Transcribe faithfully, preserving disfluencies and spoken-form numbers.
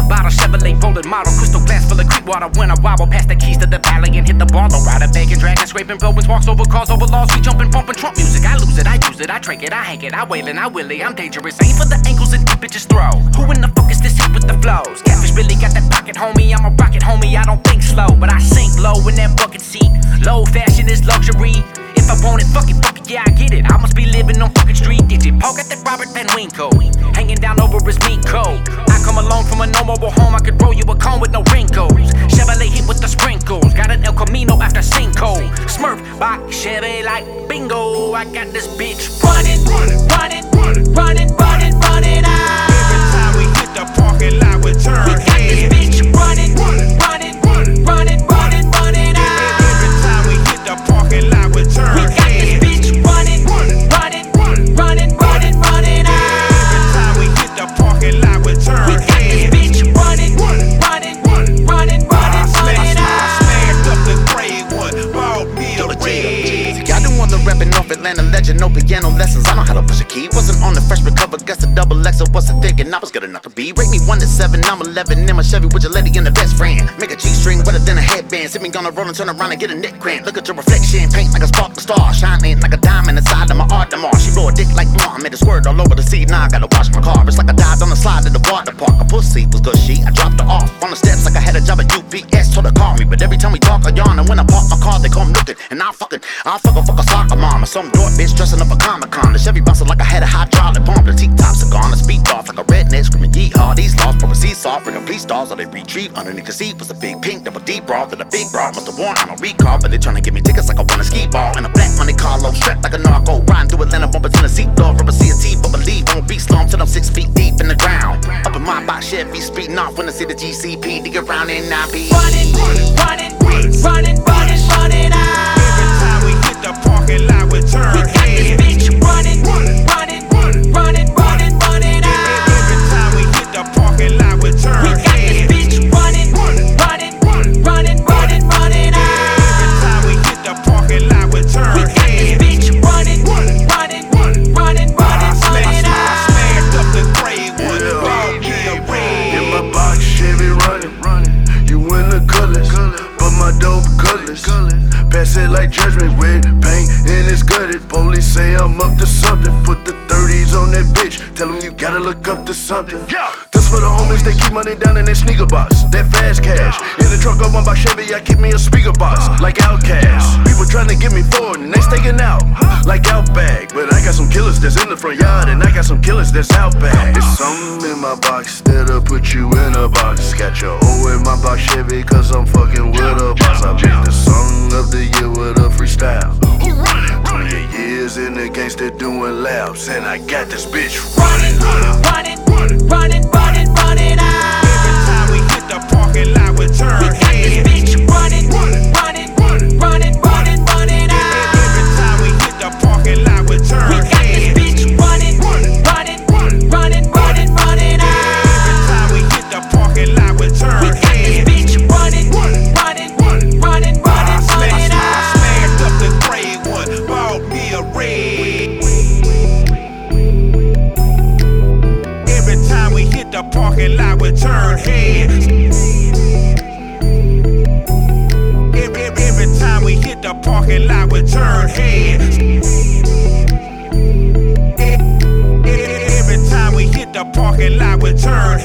bottle, Chevrolet rolling model, crystal glass full of creek water. When I wobble past the keys to the valley and hit the bar, the rider begging, dragging, scraping, blowing, walks over cars, over laws. We jumping, bumping Trump music. I lose it, I use it, I drink it, I hang it, I wail it, I willy. I'm dangerous, aim for the ankles and deep bitches throw. Who in the fuck is this hit with the flows? Catfish Billy got that pocket, homie. I'm a rocket, homie. I don't think slow, but I sink low in that bucket seat. Low fashion is luxury. If I want it, fuck it, fuck it, yeah, I get it. I must be living on fucking street digit. Paul got that Robert Van Winkle, hanging down over his meat coat. I come along from a no mobile home, I could roll you a cone with no wrinkles. Chevrolet hit with the sprinkles, got an El Camino after Cinco. Smurf by Chevy like bingo. I got this bitch running, running, running, running, running, running out. Every time we hit the parking lot, we turn We got this bitch running, running, running, running, running, running out. Every time we hit the parking lot, we turn We got this bitch running, running, running, running, running, running out. Every time we hit the parking lot, we turn We got this bitch running, running, running, running, running out. I smashed up the gray one, bought me a red. I didn't want to rapping off Atlanta legend, no piano lessons. I know how to push a key. Wasn't on the fresh recover, guess a double X. I wasn't thinking I was good enough to be. Rate me one to seven, I'm eleven in my Chevy with your lady and the best friend. Make a G-string wetter than a headband. Sit me on the roll and turn around and get a neck cramp. Look at your reflection, paint like a spark the star, shining like a diamond inside of my art tomorrow. She blow a dick like more, I made a squirt all over the seat. Now I gotta wash my car. It's like I died on the slide at the water park. A pussy was good shit. I dropped her off on the steps like I had a job at U P S. Told her call me, but every time we talk I yawn. And when I park my car, they come looking, and I fucking, I fucking fuck a soccer mom or some dork bitch dressing up a Comic Con. The Chevy bouncing like I had a hydraulic pump. The T-tops are gone, the speed off like a redneck screaming yeehaw. These laws from a seesaw, bringing police stars, or they retrieve underneath the seat was a big pink double D bra that a big bra must have worn on a recall. But they tryna give me tickets like I won a ski ball and a black money Carlo strapped like a narco. Riding through Atlanta, bumping in the seat door, rubber C T, but believe I won't be slow till I'm six feet deep in the ground. Up in my box, Chevy speeding off when I see the G C P dig around and I be Running, running, running, running, running, running out. Every time we hit the parking lot, we turn We got this bitch running, running, running, running, running, running out. Every time we hit the parking lot, we turn We got this bitch running, running, running, running, running, running out. Every time we hit the parking lot, we turn We got this bitch running, running, running, running, running, running I out. smashed up the gray one, bought me a red. In my box, Chevy running. You in the colors, but my dope colors. Pass it like judgment with paint and it's gutted. Police say I'm up to something. Put the thirties on that bitch. Tell them you gotta look up to something. This for the homies, they keep money down in their sneaker box. That fast cash. In the truck of one by Chevy, I keep me a speaker box. Like Outkast. People trying to get me forward and they staking out. Like Outback. But I got some killers that's in the front yard and I got some killers that's out back. It's something in my box that'll put you in a box. Got your O in my box Chevy cause I'm fucking with a boss. I made the song of the year with a freestyle. twenty-eight years in the gangsta doing laps and I got this bitch running, Running, running, running, running out. Every time we hit the parking lot, we turn We got this bitch running, running, running, running, running, running out. Every time we hit the parking lot, we turn We got this bitch running, running, running, running, running, running out. Every time we hit the parking lot, we turn We got this bitch running, running, running, running, running I out. smashed up the gray one, bought me a red. Every time we hit the parking lot, we turn heads. Every, every, every time we hit the parking lot, we turn heads. Every, every time we hit the parking lot, we turn